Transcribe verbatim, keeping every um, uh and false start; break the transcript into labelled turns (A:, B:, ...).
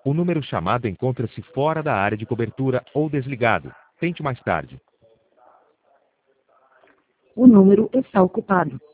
A: O número chamado encontra-se fora da área de cobertura ou desligado. Tente mais tarde.
B: O número está ocupado.